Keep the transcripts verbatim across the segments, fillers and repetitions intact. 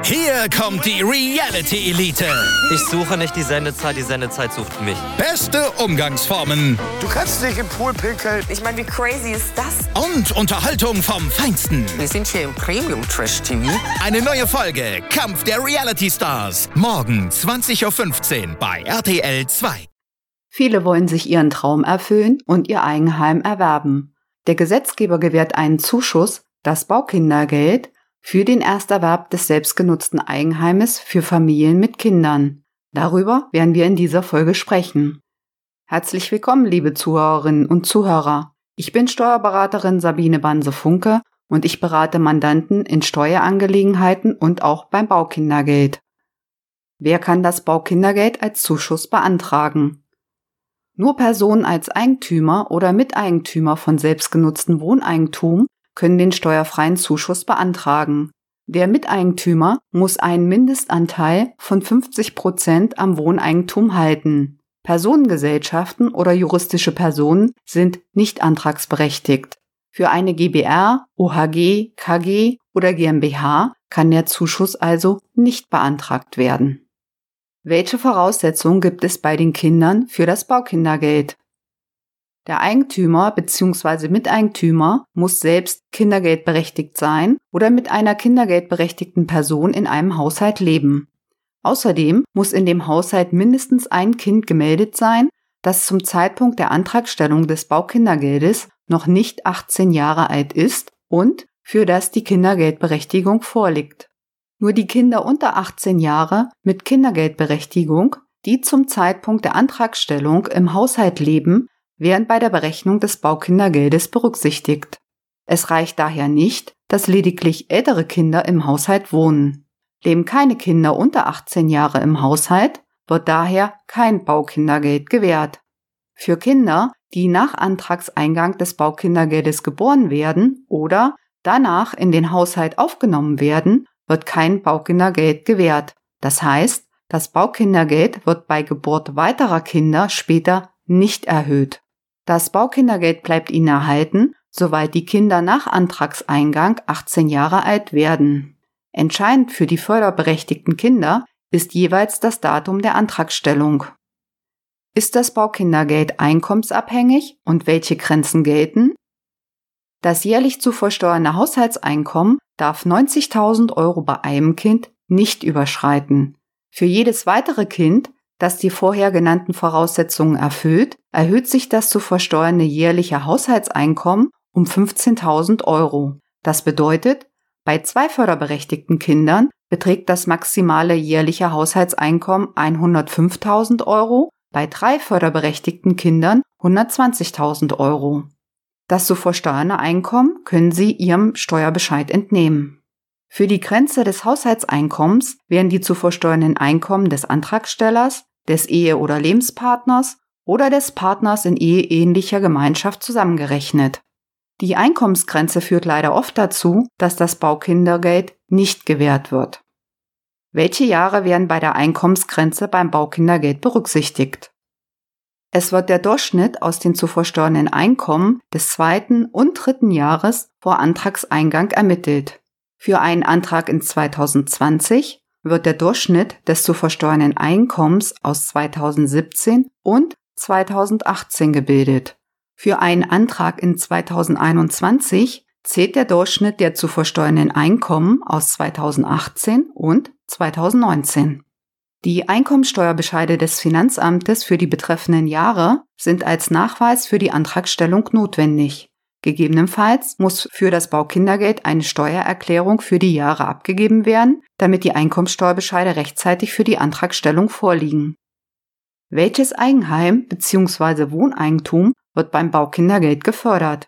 Hier kommt die Reality Elite. Ich suche nicht die Sendezeit, die Sendezeit sucht mich. Beste Umgangsformen. Du kannst nicht im Pool pinkeln. Ich meine, wie crazy ist das? Und Unterhaltung vom Feinsten. Wir sind hier im Premium-Trash-T V. Eine neue Folge Kampf der Reality Stars. Morgen zwanzig Uhr fünfzehn bei R T L zwei. Viele wollen sich ihren Traum erfüllen und ihr Eigenheim erwerben. Der Gesetzgeber gewährt einen Zuschuss, das Baukindergeld, für den Ersterwerb des selbstgenutzten Eigenheimes für Familien mit Kindern. Darüber werden wir in dieser Folge sprechen. Herzlich willkommen, liebe Zuhörerinnen und Zuhörer. Ich bin Steuerberaterin Sabine Banse-Funke und ich berate Mandanten in Steuerangelegenheiten und auch beim Baukindergeld. Wer kann das Baukindergeld als Zuschuss beantragen? Nur Personen als Eigentümer oder Miteigentümer von selbstgenutztem Wohneigentum können den steuerfreien Zuschuss beantragen. Der Miteigentümer muss einen Mindestanteil von fünfzig Prozent am Wohneigentum halten. Personengesellschaften oder juristische Personen sind nicht antragsberechtigt. Für eine GbR, O H G, K G oder GmbH kann der Zuschuss also nicht beantragt werden. Welche Voraussetzungen gibt es bei den Kindern für das Baukindergeld? Der Eigentümer bzw. Miteigentümer muss selbst kindergeldberechtigt sein oder mit einer kindergeldberechtigten Person in einem Haushalt leben. Außerdem muss in dem Haushalt mindestens ein Kind gemeldet sein, das zum Zeitpunkt der Antragstellung des Baukindergeldes noch nicht achtzehn Jahre alt ist und für das die Kindergeldberechtigung vorliegt. Nur die Kinder unter achtzehn Jahre mit Kindergeldberechtigung, die zum Zeitpunkt der Antragstellung im Haushalt leben, werden bei der Berechnung des Baukindergeldes berücksichtigt. Es reicht daher nicht, dass lediglich ältere Kinder im Haushalt wohnen. Leben keine Kinder unter achtzehn Jahre im Haushalt, wird daher kein Baukindergeld gewährt. Für Kinder, die nach Antragseingang des Baukindergeldes geboren werden oder danach in den Haushalt aufgenommen werden, wird kein Baukindergeld gewährt. Das heißt, das Baukindergeld wird bei Geburt weiterer Kinder später nicht erhöht. Das Baukindergeld bleibt ihnen erhalten, soweit die Kinder nach Antragseingang achtzehn Jahre alt werden. Entscheidend für die förderberechtigten Kinder ist jeweils das Datum der Antragstellung. Ist das Baukindergeld einkommensabhängig und welche Grenzen gelten? Das jährlich zu versteuernde Haushaltseinkommen darf neunzigtausend Euro bei einem Kind nicht überschreiten. Für jedes weitere Kind, das die vorher genannten Voraussetzungen erfüllt, erhöht sich das zu versteuernde jährliche Haushaltseinkommen um fünfzehntausend Euro. Das bedeutet, bei zwei förderberechtigten Kindern beträgt das maximale jährliche Haushaltseinkommen hundertfünftausend Euro, bei drei förderberechtigten Kindern hundertzwanzigtausend Euro. Das zu versteuernde Einkommen können Sie Ihrem Steuerbescheid entnehmen. Für die Grenze des Haushaltseinkommens werden die zu versteuernden Einkommen des Antragstellers, des Ehe- oder Lebenspartners oder des Partners in eheähnlicher Gemeinschaft zusammengerechnet. Die Einkommensgrenze führt leider oft dazu, dass das Baukindergeld nicht gewährt wird. Welche Jahre werden bei der Einkommensgrenze beim Baukindergeld berücksichtigt? Es wird der Durchschnitt aus den zu versteuernden Einkommen des zweiten und dritten Jahres vor Antragseingang ermittelt. Für einen Antrag in zweitausendzwanzig wird der Durchschnitt des zu versteuernden Einkommens aus zweitausendsiebzehn und zweitausendachtzehn gebildet. Für einen Antrag in zweitausendeinundzwanzig zählt der Durchschnitt der zu versteuernden Einkommen aus zweitausendachtzehn und zweitausendneunzehn. Die Einkommensteuerbescheide des Finanzamtes für die betreffenden Jahre sind als Nachweis für die Antragstellung notwendig. Gegebenenfalls muss für das Baukindergeld eine Steuererklärung für die Jahre abgegeben werden, damit die Einkommensteuerbescheide rechtzeitig für die Antragstellung vorliegen. Welches Eigenheim bzw. Wohneigentum wird beim Baukindergeld gefördert?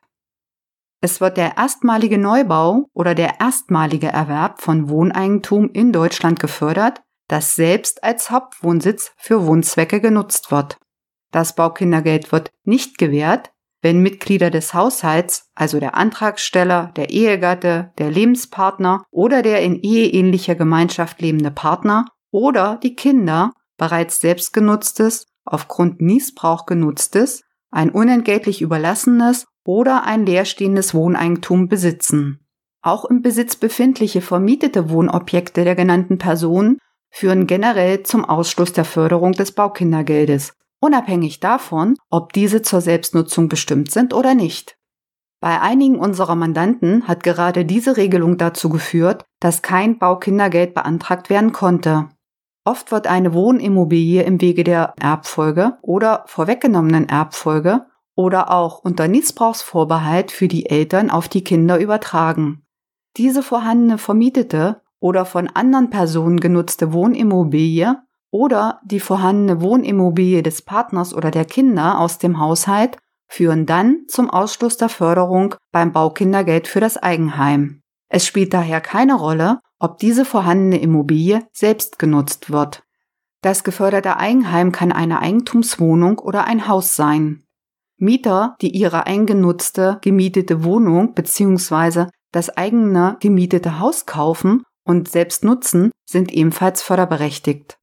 Es wird der erstmalige Neubau oder der erstmalige Erwerb von Wohneigentum in Deutschland gefördert, das selbst als Hauptwohnsitz für Wohnzwecke genutzt wird. Das Baukindergeld wird nicht gewährt, wenn Mitglieder des Haushalts, also der Antragsteller, der Ehegatte, der Lebenspartner oder der in eheähnlicher Gemeinschaft lebende Partner oder die Kinder bereits selbstgenutztes, aufgrund Missbrauch genutztes, ein unentgeltlich überlassenes oder ein leerstehendes Wohneigentum besitzen. Auch im Besitz befindliche vermietete Wohnobjekte der genannten Personen führen generell zum Ausschluss der Förderung des Baukindergeldes, unabhängig davon, ob diese zur Selbstnutzung bestimmt sind oder nicht. Bei einigen unserer Mandanten hat gerade diese Regelung dazu geführt, dass kein Baukindergeld beantragt werden konnte. Oft wird eine Wohnimmobilie im Wege der Erbfolge oder vorweggenommenen Erbfolge oder auch unter Nichtbrauchsvorbehalt für die Eltern auf die Kinder übertragen. Diese vorhandene vermietete oder von anderen Personen genutzte Wohnimmobilie oder die vorhandene Wohnimmobilie des Partners oder der Kinder aus dem Haushalt führen dann zum Ausschluss der Förderung beim Baukindergeld für das Eigenheim. Es spielt daher keine Rolle, ob diese vorhandene Immobilie selbst genutzt wird. Das geförderte Eigenheim kann eine Eigentumswohnung oder ein Haus sein. Mieter, die ihre eingenutzte, gemietete Wohnung bzw. das eigene gemietete Haus kaufen und selbst nutzen, sind ebenfalls förderberechtigt.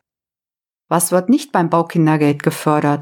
Was wird nicht beim Baukindergeld gefördert?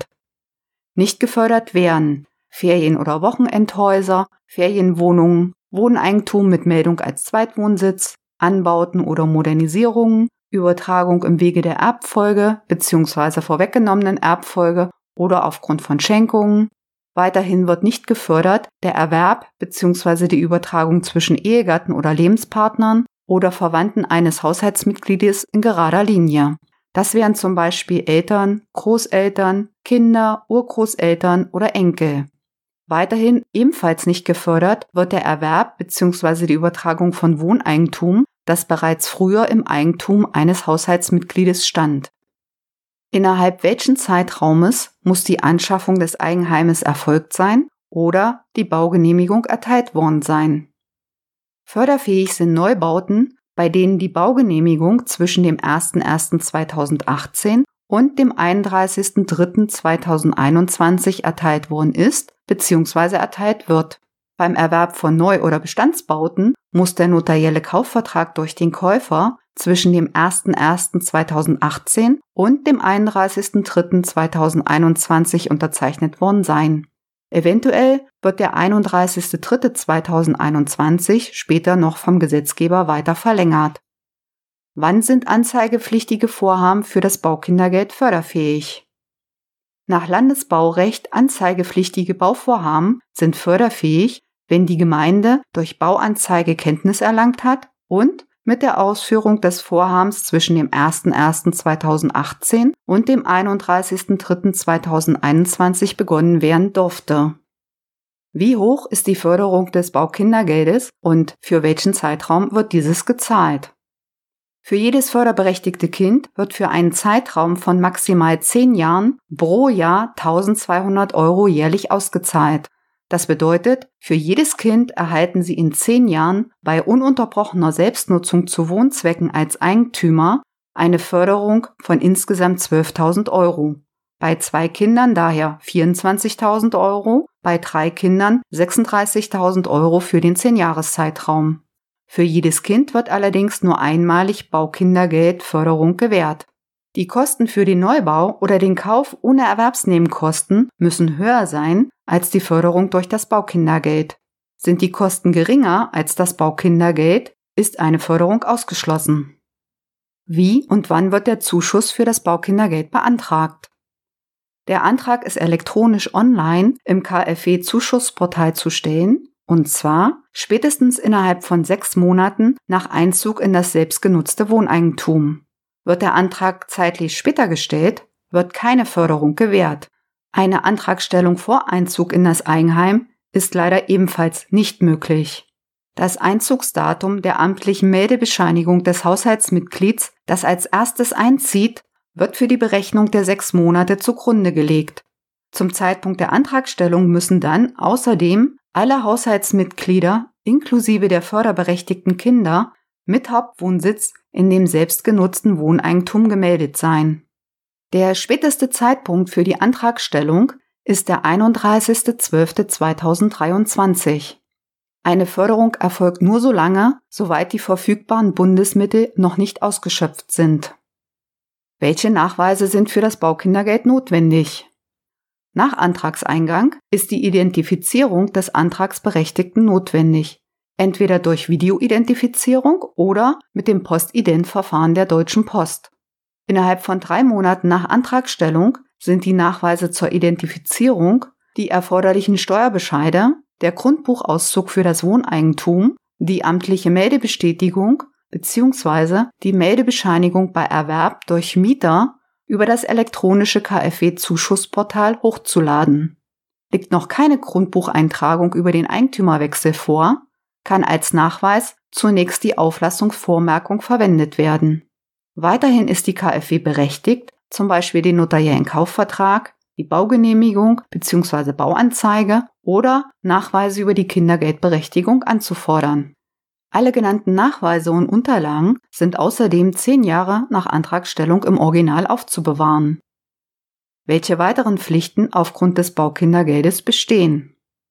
Nicht gefördert werden Ferien- oder Wochenendhäuser, Ferienwohnungen, Wohneigentum mit Meldung als Zweitwohnsitz, Anbauten oder Modernisierungen, Übertragung im Wege der Erbfolge bzw. vorweggenommenen Erbfolge oder aufgrund von Schenkungen. Weiterhin wird nicht gefördert der Erwerb bzw. die Übertragung zwischen Ehegatten oder Lebenspartnern oder Verwandten eines Haushaltsmitgliedes in gerader Linie. Das wären zum Beispiel Eltern, Großeltern, Kinder, Urgroßeltern oder Enkel. Weiterhin ebenfalls nicht gefördert wird der Erwerb bzw. die Übertragung von Wohneigentum, das bereits früher im Eigentum eines Haushaltsmitgliedes stand. Innerhalb welchen Zeitraumes muss die Anschaffung des Eigenheimes erfolgt sein oder die Baugenehmigung erteilt worden sein? Förderfähig sind Neubauten, bei denen die Baugenehmigung zwischen dem erster erster zweitausendachtzehn und dem einunddreißigster dritter zweitausendeinundzwanzig erteilt worden ist bzw. erteilt wird. Beim Erwerb von Neu- oder Bestandsbauten muss der notarielle Kaufvertrag durch den Käufer zwischen dem erster erster zweitausendachtzehn und dem einunddreißigster dritter zweitausendeinundzwanzig unterzeichnet worden sein. Eventuell wird der einunddreißigster dritter zweitausendeinundzwanzig später noch vom Gesetzgeber weiter verlängert. Wann sind anzeigepflichtige Vorhaben für das Baukindergeld förderfähig? Nach Landesbaurecht anzeigepflichtige Bauvorhaben sind förderfähig, wenn die Gemeinde durch Bauanzeige Kenntnis erlangt hat und mit der Ausführung des Vorhabens zwischen dem erster erster zweitausendachtzehn und dem einunddreißigster dritter zweitausendeinundzwanzig begonnen werden durfte. Wie hoch ist die Förderung des Baukindergeldes und für welchen Zeitraum wird dieses gezahlt? Für jedes förderberechtigte Kind wird für einen Zeitraum von maximal zehn Jahren pro Jahr eintausendzweihundert Euro jährlich ausgezahlt. Das bedeutet, für jedes Kind erhalten sie in zehn Jahren bei ununterbrochener Selbstnutzung zu Wohnzwecken als Eigentümer eine Förderung von insgesamt zwölftausend Euro. Bei zwei Kindern daher vierundzwanzigtausend Euro, bei drei Kindern sechsunddreißigtausend Euro für den zehn-Jahres-Zeitraum. Für jedes Kind wird allerdings nur einmalig Baukindergeldförderung gewährt. Die Kosten für den Neubau oder den Kauf ohne Erwerbsnebenkosten müssen höher sein als die Förderung durch das Baukindergeld. Sind die Kosten geringer als das Baukindergeld, ist eine Förderung ausgeschlossen. Wie und wann wird der Zuschuss für das Baukindergeld beantragt? Der Antrag ist elektronisch online im K f W-Zuschussportal zu stellen, und zwar spätestens innerhalb von sechs Monaten nach Einzug in das selbstgenutzte Wohneigentum. Wird der Antrag zeitlich später gestellt, wird keine Förderung gewährt. Eine Antragstellung vor Einzug in das Eigenheim ist leider ebenfalls nicht möglich. Das Einzugsdatum der amtlichen Meldebescheinigung des Haushaltsmitglieds, das als erstes einzieht, wird für die Berechnung der sechs Monate zugrunde gelegt. Zum Zeitpunkt der Antragstellung müssen dann außerdem alle Haushaltsmitglieder inklusive der förderberechtigten Kinder mit Hauptwohnsitz in dem selbstgenutzten Wohneigentum gemeldet sein. Der späteste Zeitpunkt für die Antragstellung ist der einunddreißigster zwölfter zweitausenddreiundzwanzig. Eine Förderung erfolgt nur so lange, soweit die verfügbaren Bundesmittel noch nicht ausgeschöpft sind. Welche Nachweise sind für das Baukindergeld notwendig? Nach Antragseingang ist die Identifizierung des Antragsberechtigten notwendig. entweder durch Videoidentifizierung oder mit dem Postident-Verfahren der Deutschen Post. Innerhalb von drei Monaten nach Antragstellung sind die Nachweise zur Identifizierung, die erforderlichen Steuerbescheide, der Grundbuchauszug für das Wohneigentum, die amtliche Meldebestätigung bzw. die Meldebescheinigung bei Erwerb durch Mieter über das elektronische K f W-Zuschussportal hochzuladen. Liegt noch keine Grundbucheintragung über den Eigentümerwechsel vor, kann als Nachweis zunächst die Auflassungsvormerkung verwendet werden. Weiterhin ist die K f W berechtigt, zum Beispiel den notariellen Kaufvertrag, die Baugenehmigung bzw. Bauanzeige oder Nachweise über die Kindergeldberechtigung anzufordern. Alle genannten Nachweise und Unterlagen sind außerdem zehn Jahre nach Antragstellung im Original aufzubewahren. Welche weiteren Pflichten aufgrund des Baukindergeldes bestehen?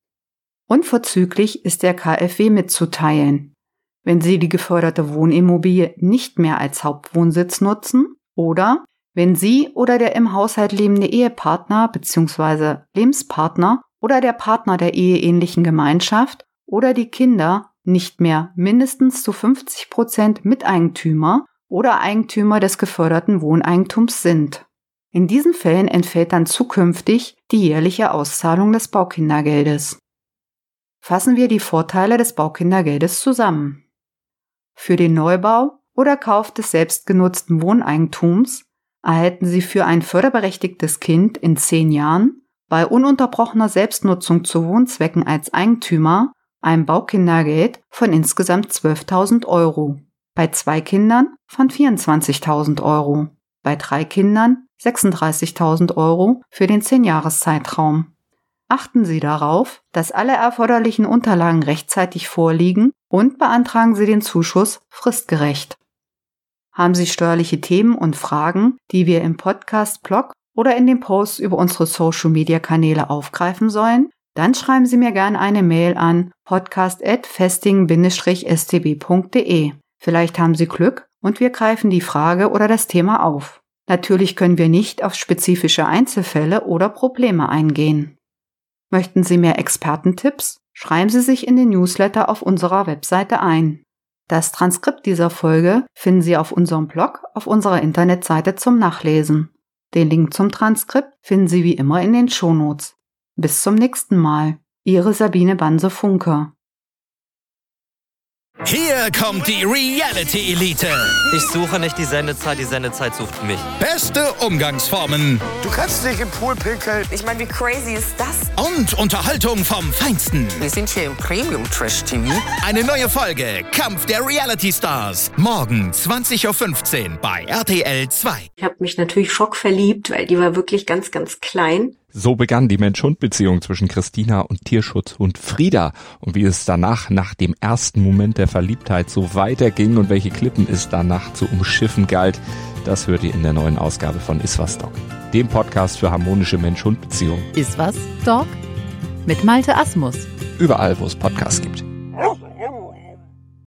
Unverzüglich ist der K f W mitzuteilen, wenn Sie die geförderte Wohnimmobilie nicht mehr als Hauptwohnsitz nutzen oder wenn Sie oder der im Haushalt lebende Ehepartner bzw. Lebenspartner oder der Partner der eheähnlichen Gemeinschaft oder die Kinder nicht mehr mindestens zu fünfzig Prozent Miteigentümer oder Eigentümer des geförderten Wohneigentums sind. In diesen Fällen entfällt dann zukünftig die jährliche Auszahlung des Baukindergeldes. Fassen wir die Vorteile des Baukindergeldes zusammen. Für den Neubau oder Kauf des selbstgenutzten Wohneigentums erhalten Sie für ein förderberechtigtes Kind in zehn Jahren bei ununterbrochener Selbstnutzung zu Wohnzwecken als Eigentümer ein Baukindergeld von insgesamt zwölftausend Euro, bei zwei Kindern von vierundzwanzigtausend Euro, bei drei Kindern sechsunddreißigtausend Euro für den zehn-Jahres-Zeitraum. Achten Sie darauf, dass alle erforderlichen Unterlagen rechtzeitig vorliegen und beantragen Sie den Zuschuss fristgerecht. Haben Sie steuerliche Themen und Fragen, die wir im Podcast-Blog oder in den Posts über unsere Social-Media-Kanäle aufgreifen sollen? Dann schreiben Sie mir gerne eine Mail an podcast at festing Bindestrich s t b punkt d e. Vielleicht haben Sie Glück und wir greifen die Frage oder das Thema auf. Natürlich können wir nicht auf spezifische Einzelfälle oder Probleme eingehen. Möchten Sie mehr Expertentipps? Schreiben Sie sich in den Newsletter auf unserer Webseite ein. Das Transkript dieser Folge finden Sie auf unserem Blog auf unserer Internetseite zum Nachlesen. Den Link zum Transkript finden Sie wie immer in den Shownotes. Bis zum nächsten Mal. Ihre Sabine Banse-Funke. Hier kommt die Reality Elite. Ich suche nicht die Sendezeit, die Sendezeit sucht mich. Beste Umgangsformen Du kannst nicht im Pool pinkeln. Ich meine, wie crazy ist das? und Unterhaltung vom Feinsten. Wir sind hier im Premium-Trash-T V. Eine neue Folge Kampf der Reality Stars. Morgen zwanzig Uhr fünfzehn bei R T L zwei. Ich habe mich natürlich schockverliebt, weil die war wirklich ganz, ganz klein. So begann die Mensch-Hund-Beziehung zwischen Christina und Tierschutzhund Frieda. Und wie es danach, nach dem ersten Moment der Verliebtheit, so weiterging und welche Klippen es danach zu umschiffen galt, das hört ihr in der neuen Ausgabe von Iswas Dog, dem Podcast für harmonische Mensch-Hund-Beziehungen. Iswas Dog? Mit Malte Asmus. Überall, wo es Podcasts gibt.